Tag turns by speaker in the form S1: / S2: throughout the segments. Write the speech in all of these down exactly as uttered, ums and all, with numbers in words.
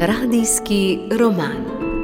S1: Radijski roman.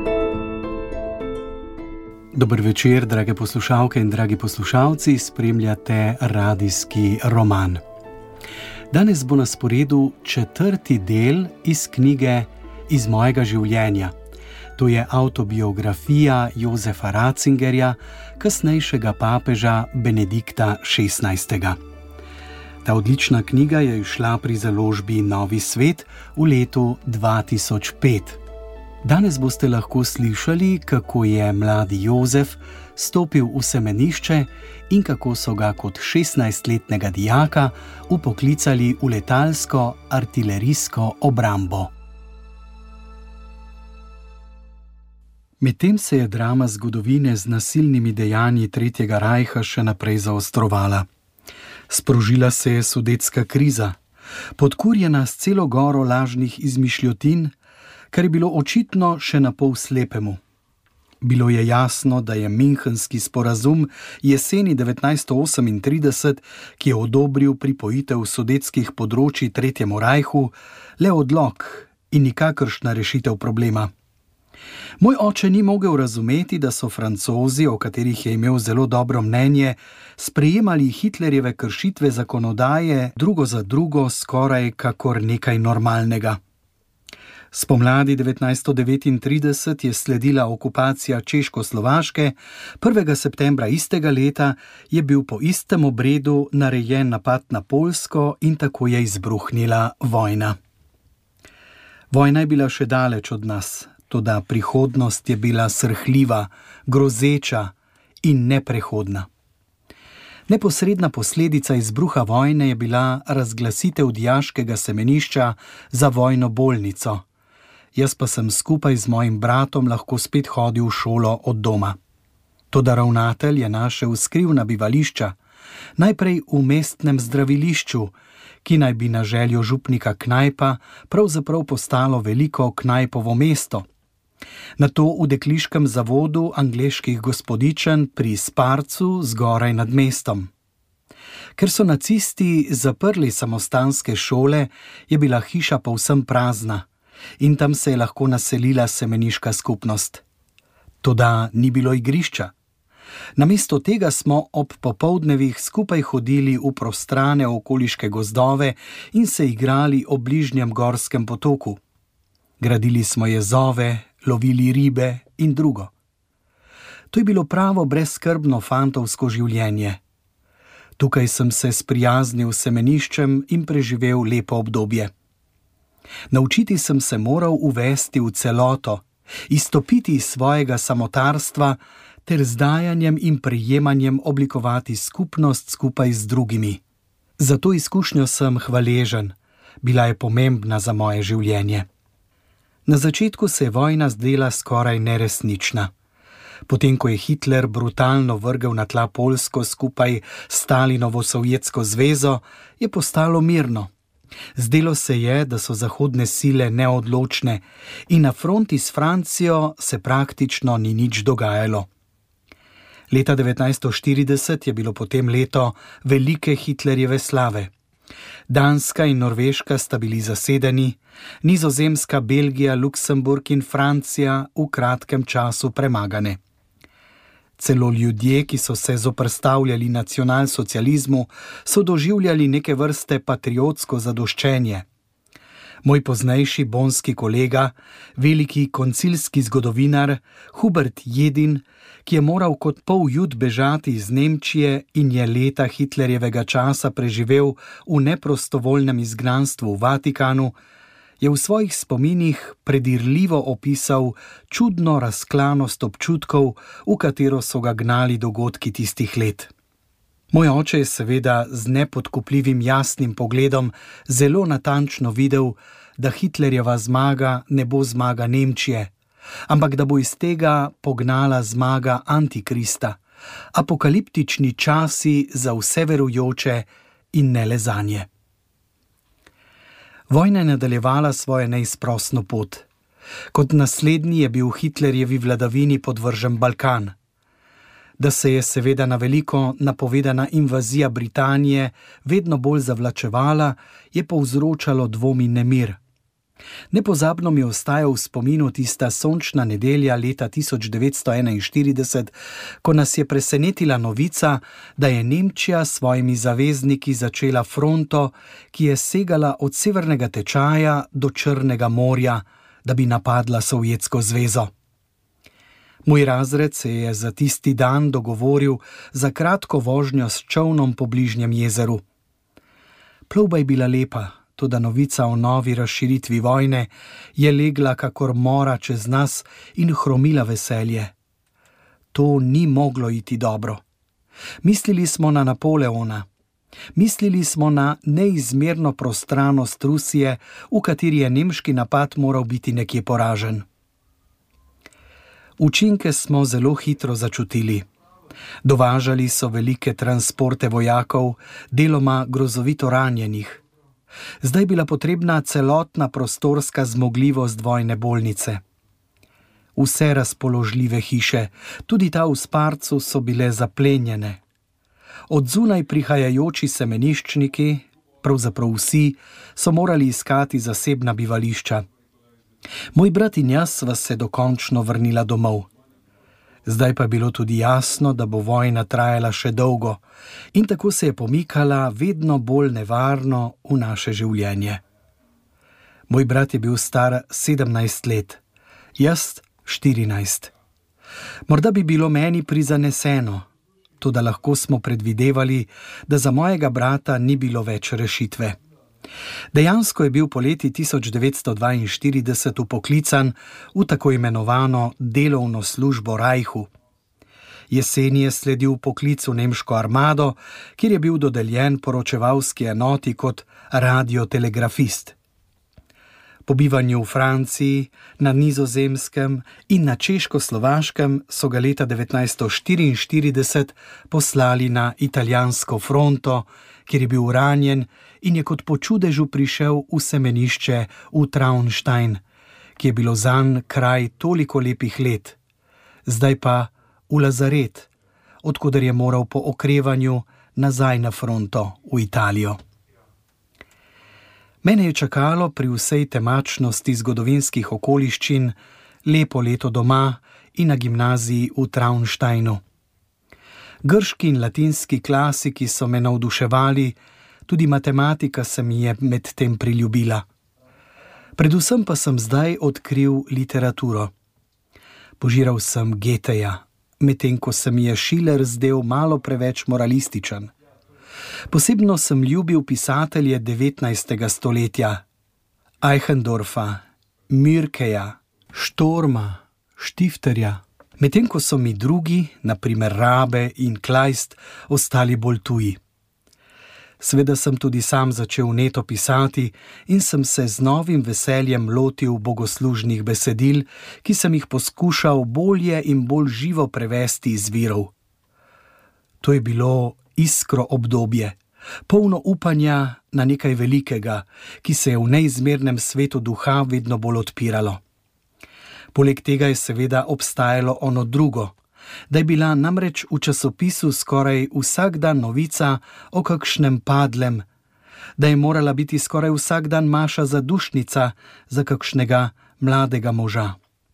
S2: Dober večer, drage poslušalke in dragi poslušalci, spremljate radijski roman. Danes bo na sporedu četrti del iz knjige Iz mojega življenja. To je avtobiografija Josefa Ratzingerja, kasnejšega papeža Benedikta šestnajstega. Ta odlična knjiga je izšla pri založbi Novi svet v letu dva tisoč pet. Danes boste lahko slišali, kako je mladi Jozef stopil v semenišče in kako so ga kot šestnajstletnega dijaka vpoklicali v letalsko artilerijsko obrambo. Medtem se je drama zgodovine z nasilnimi dejanji Tretjega rajha še naprej zaostrovala. Sprožila se je sudetska kriza, podkurjena s celo goro lažnih izmišljotin, kar je bilo očitno še na pol slepemu. Bilo je jasno, da je Münchenski sporazum jeseni devetnajststo osemintrideset, ki je odobril pripojitev sudetskih področij Tretjemu rajhu, le odlog in nikakršna rešitev problema. Moj oče ni mogel razumeti, da so Francozi, o katerih je imel zelo dobro mnenje, sprejemali Hitlerjeve kršitve zakonodaje drugo za drugo skoraj kakor nekaj normalnega. Spomladi devetnajststo devetintrideset je sledila okupacija Češko-Slovaške, prvega septembra istega leta je bil po istem obredu narejen napad na Poljsko in tako je izbruhnila vojna. Vojna je bila še daleč od nas. Toda prihodnost je bila srhljiva, grozeča in neprehodna. Neposredna posledica izbruha vojne je bila razglasitev dijaškega semenišča za vojno bolnico. Jaz pa sem skupaj z mojim bratom lahko spet hodil v šolo od doma. Toda ravnatelj je našel skrivna bivališča, najprej v mestnem zdravilišču, ki naj bi na željo župnika Knajpa pravzaprav postalo veliko Knajpovo mesto. Nato v dekliškem zavodu angleških gospodičen pri Sparcu zgoraj nad mestom. Ker so nacisti zaprli samostanske šole, je bila hiša povsem prazna in tam se je lahko naselila semeniška skupnost. Toda ni bilo igrišča. Namesto tega smo ob popoldnevih skupaj hodili v prostrane okoliške gozdove in se igrali ob bližnjem gorskem potoku. Gradili smo jezove, lovili ribe in drugo. To je bilo pravo brezskrbno fantovsko življenje. Tukaj sem se sprijaznil s semeniščem in preživel lepo obdobje. Naučiti sem se moral uvesti v celoto, izstopiti iz svojega samotarstva ter z dajanjem in prejemanjem oblikovati skupnost skupaj z drugimi. Za to izkušnjo sem hvaležen, bila je pomembna za moje življenje. Na začetku se je vojna zdela skoraj neresnična. Potem, ko je Hitler brutalno vrgel na tla Poljsko skupaj s Stalinovo Sovjetsko zvezo, je postalo mirno. Zdelo se je, da so zahodne sile neodločne in na fronti s Francijo se praktično ni nič dogajalo. Leta devetnajststo štirideset je bilo potem leto velike Hitlerjeve slave. Danska in Norveška sta bili zasedeni, Nizozemska, Belgija, Luksemburg in Francija v kratkem času premagane. Celo ljudje, ki so se zoperstavljali nacionalsocializmu, so doživljali neke vrste patriotsko zadoščenje. Moj poznejši bonski kolega, veliki koncilski zgodovinar Hubert Jedin, ki je moral kot pol Jud bežati iz Nemčije in je leta Hitlerjevega časa preživel v neprostovoljnem izgnanstvu v Vatikanu, je v svojih spominih predirljivo opisal čudno razklanost občutkov, v katero so ga gnali dogodki tistih let. Moj oče je seveda z nepodkupljivim jasnim pogledom zelo natančno videl, da Hitlerjeva zmaga ne bo zmaga Nemčije, ampak da bo iz tega pognala zmaga Antikrista, apokaliptični časi za vse verujoče in ne le zanje. Vojna je nadaljevala svojo neizprosno pot. Kot naslednji je bil Hitlerjevi vladavini podvržen Balkan. Da se je seveda na veliko napovedana invazija Britanije vedno bolj zavlačevala, je povzročalo dvom in nemir. Nepozabno mi ostaja v spominu tista sončna nedelja leta tisoč devetsto enainštirideset, ko nas je presenetila novica, da je Nemčija s svojimi zavezniki začela fronto, ki je segala od severnega tečaja do Črnega morja, da bi napadla Sovjetsko zvezo. Moj razred se je za tisti dan dogovoril za kratko vožnjo s čolnom po bližnjem jezeru. Plovba je bila lepa, toda novica o novi razširitvi vojne je legla kakor mora čez nas in hromila veselje. To ni moglo iti dobro. Mislili smo na Napoleona. Mislili smo na neizmerno prostranost Rusije, v kateri je nemški napad moral biti nekje poražen. Učinke smo zelo hitro začutili. Dovažali so velike transporte vojakov, deloma grozovito ranjenih. Zdaj bila potrebna celotna prostorska zmogljivost vojne bolnice. Vse razpoložljive hiše, tudi ta v Sparcu, so bile zaplenjene. Od zunaj prihajajoči semeniščniki, pravzaprav vsi, so morali iskati zasebna bivališča. Moj brat in jaz sva se dokončno vrnila domov. Zdaj pa je bilo tudi jasno, da bo vojna trajala še dolgo in tako se je pomikala vedno bolj nevarno v naše življenje. Moj brat je bil star sedemnajst let, jaz štirinajst. Morda bi bilo meni prizaneseno, toda lahko smo predvidevali, da za mojega brata ni bilo več rešitve. Dejansko je bil poleti tisoč devetsto dvainštirideset vpoklican v tako imenovano delovno službo Reichu. Jeseni je sledil poklic v nemško armado, kjer je bil dodeljen poročevalski enoti kot radiotelegrafist. Po bivanju v Franciji, na Nizozemskem in na Češko-Slovaškem so ga leta devetnajststo štiriinštirideset poslali na italijansko fronto, kjer je bil ranjen in je kot po čudežu prišel v semenišče v Traunstein, ki je bilo zanj kraj toliko lepih let, zdaj pa v lazaret, odkoder je moral po okrevanju nazaj na fronto v Italijo. Mene je čakalo pri vsej temačnosti zgodovinskih okoliščin lepo leto doma in na gimnaziji v Traunsteinu. Grški in latinski klasiki so me navduševali, tudi matematika se mi je med tem priljubila. Predvsem pa sem zdaj odkril literaturo. Požiral sem Goetheja, medtem ko se mi je Schiller zdel malo preveč moralističen. Posebno sem ljubil pisatelje devetnajstega stoletja, Eichendorfa, Mürkeja, Štorma, Štifterja, medtem ko so mi drugi, na primer Rabe in Kleist, ostali bolj tuji. Sveda sem tudi sam začel neto pisati in sem se z novim veseljem lotil bogoslužnih besedil, ki sem jih poskušal bolje in bolj živo prevesti iz virov. To je bilo iskro obdobje, polno upanja na nekaj velikega, ki se je v neizmernem svetu duha vedno bolj odpiralo. Poleg tega je seveda obstajalo ono drugo, da je bila namreč v časopisu skoraj vsak dan novica o kakšnem padlem, da je morala biti skoraj vsak dan maša zadušnica za kakšnega mladega moža.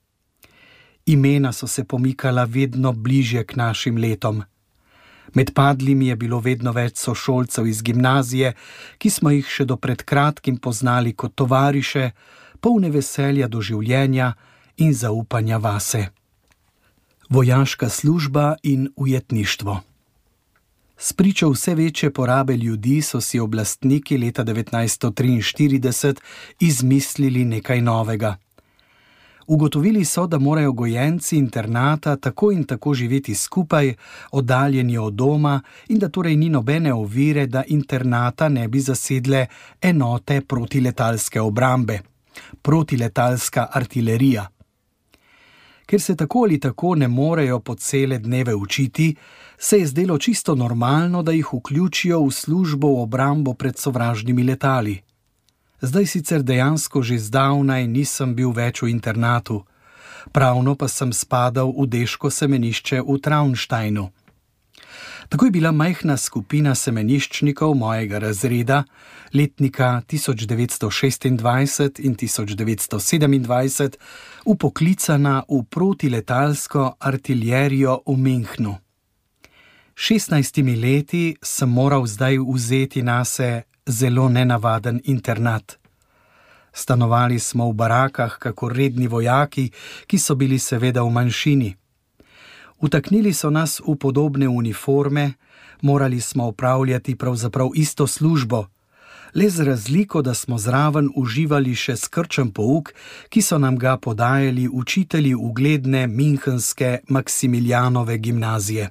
S2: Imena so se pomikala vedno bližje k našim letom. Med padlimi je bilo vedno več sošolcev iz gimnazije, ki smo jih še do pred kratkim poznali kot tovariše, polne veselja do življenja in zaupanja vase. Vojaška služba in ujetništvo. Spričo vse večje porabe ljudi so si oblastniki leta devetnajststo triinštirideset izmislili nekaj novega. Ugotovili so, da morajo gojenci internata tako in tako živeti skupaj, oddaljeni od doma, in da torej ni nobene ovire, da internata ne bi zasedle enote protiletalske obrambe, protiletalska artilerija. Ker se tako ali tako ne morejo po cele dneve učiti, se je zdelo čisto normalno, da jih vključijo v službo v obrambo pred sovražnimi letali. Zdaj sicer dejansko že zdavnaj nisem bil več v internatu, pravno pa sem spadal v deško semenišče v Traunsteinu. Tako je bila majhna skupina semeniščnikov mojega razreda, letnika tisoč devetsto šestindvajset in tisoč devetsto sedemindvajset, vpoklicana v protiletalsko artilerijo v Münchnu. šestnajstimi leti sem moral zdaj vzeti nase zelo nenavaden internat. Stanovali smo v barakah, kakor redni vojaki, ki so bili seveda v manjšini. Vtaknili so nas v podobne uniforme, morali smo opravljati pravzaprav isto službo, le z razliko, da smo zraven uživali še skrčen pouk, ki so nam ga podajali učitelji ugledne münchenske Maksimilijanove gimnazije.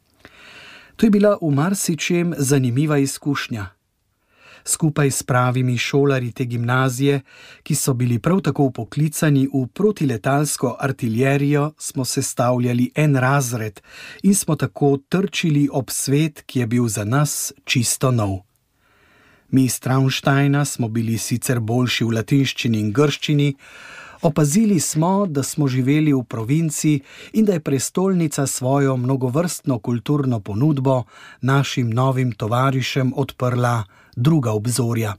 S2: To je bila v marsičem zanimiva izkušnja. Skupaj s pravimi šolarji te gimnazije, ki so bili prav tako vpoklicani v protiletalsko artilerijo, smo sestavljali en razred in smo tako trčili ob svet, ki je bil za nas čisto nov. Mi iz Traunsteina smo bili sicer boljši v latinščini in grščini, opazili smo, da smo živeli v provinci in da je prestolnica svojo mnogovrstno kulturno ponudbo našim novim tovarišem odprla druga obzorja.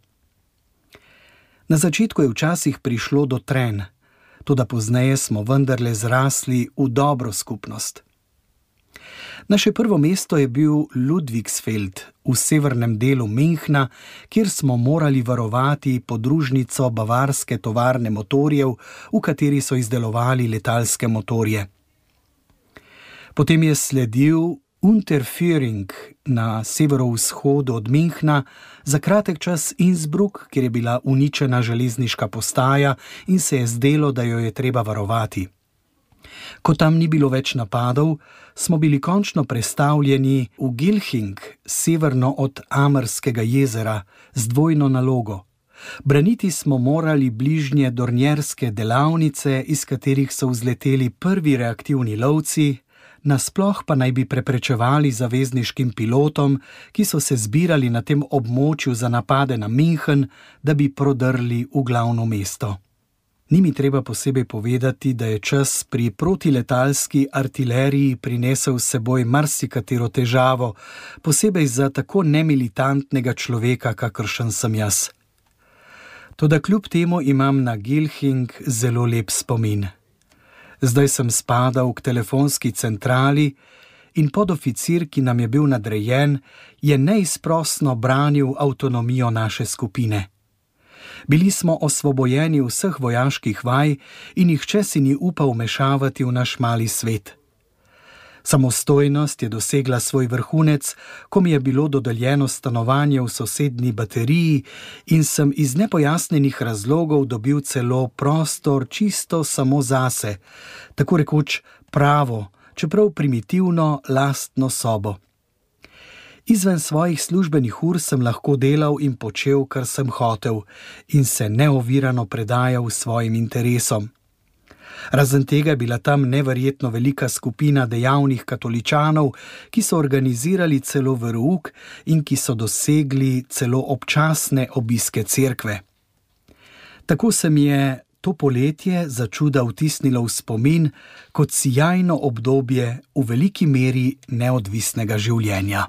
S2: Na začetku je včasih prišlo do trenj, toda pozneje smo vendarle zrasli v dobro skupnost. Naše prvo mesto je bil Ludwigsfeld v severnem delu Münchna, kjer smo morali varovati podružnico bavarske tovarne motorjev, v kateri so izdelovali letalske motorje. Potem je sledil Unterföhring na severovzhodu od Münchna, za kratek čas Innsbruck, kjer je bila uničena železniška postaja in se je zdelo, da jo je treba varovati. Ko tam ni bilo več napadov, smo bili končno prestavljeni v Gilching, severno od Amerskega jezera, z dvojno nalogo. Braniti smo morali bližnje dornjerske delavnice, iz katerih so vzleteli prvi reaktivni lovci, nasploh pa naj bi preprečevali zavezniškim pilotom, ki so se zbirali na tem območju za napade na München, da bi prodrli v glavno mesto. Ni mi treba posebej povedati, da je čas pri protiletalski artileriji prinesel s seboj marsikatero težavo, posebej za tako nemilitantnega človeka, kakršen sem jaz. Toda kljub temu imam na Gilching zelo lep spomin. Zdaj sem spadal k telefonski centrali in podoficir, ki nam je bil nadrejen, je neizprosno branil avtonomijo naše skupine. Bili smo osvobojeni vseh vojaških vaj in nihče si ni upal vmešavati v naš mali svet. Samostojnost je dosegla svoj vrhunec, ko mi je bilo dodeljeno stanovanje v sosednji bateriji in sem iz nepojasnjenih razlogov dobil celo prostor čisto samo zase, tako rekoč pravo, čeprav primitivno lastno sobo. Izven svojih službenih ur sem lahko delal in počel, kar sem hotel, in se neovirano predajal svojim interesom. Razen tega je bila tam neverjetno velika skupina dejavnih katoličanov, ki so organizirali celo verouk in ki so dosegli celo občasne obiske cerkve. Tako se mi je to poletje začuda vtisnilo v spomin kot sijajno obdobje v veliki meri neodvisnega življenja.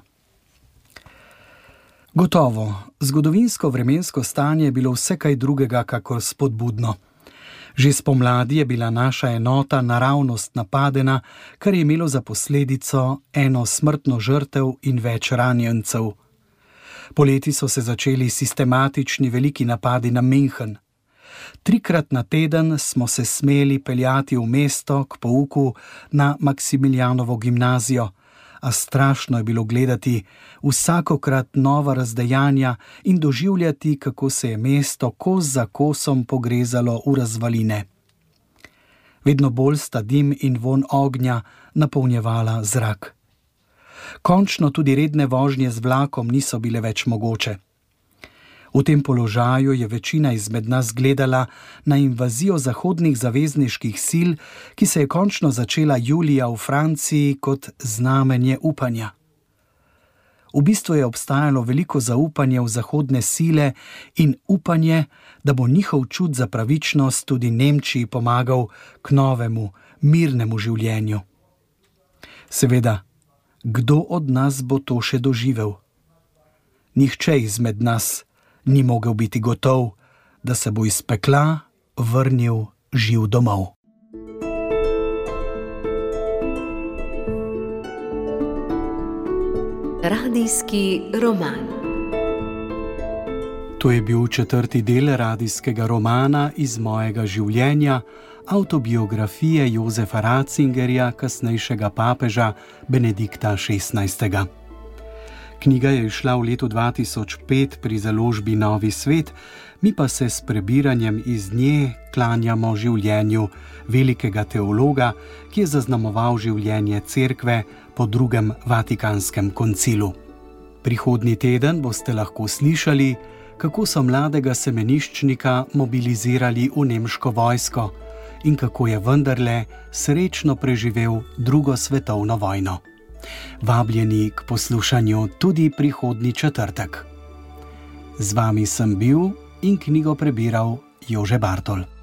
S2: Gotovo, zgodovinsko vremensko stanje je bilo vse kaj drugega kakor spodbudno. Že spomladi je bila naša enota naravnost napadena, kar je imelo za posledico eno smrtno žrtev in več ranjencev. Poleti so se začeli sistematični veliki napadi na München. Trikrat na teden smo se smeli peljati v mesto k pouku na Maksimilijanovo gimnazijo, a strašno je bilo gledati vsakokrat nova razdejanja in doživljati, kako se je mesto kos za kosom pogrezalo v razvaline. Vedno bolj sta dim in vonj ognja napolnjevala zrak. Končno tudi redne vožnje z vlakom niso bile več mogoče. V tem položaju je večina izmed nas gledala na invazijo zahodnih zavezniških sil, ki se je končno začela julija v Franciji kot znamenje upanja. V bistvu je obstajalo veliko zaupanje v zahodne sile in upanje, da bo njihov čut za pravičnost tudi Nemčiji pomagal k novemu, mirnemu življenju. Seveda, kdo od nas bo to še doživel? Nihče izmed nas ni mogel biti gotov, da se bo iz pekla vrnil živ domov.
S1: Radijski roman.
S2: To je bil četrti del radijskega romana iz mojega življenja, avtobiografije Josefa Ratzingerja, kasnejšega papeža Benedikta šestnajstega. Knjiga je izšla v letu dva tisoč pet pri založbi Novi svet, mi pa se s prebiranjem iz nje klanjamo življenju velikega teologa, ki je zaznamoval življenje cerkve po drugem Vatikanskem koncilu. Prihodnji teden boste lahko slišali, kako so mladega semeniščnika mobilizirali v nemško vojsko in kako je vendarle srečno preživel drugo svetovno vojno. Vabljeni k poslušanju tudi prihodnji četrtek. Z vami sem bil in knjigo prebiral Jože Bartol.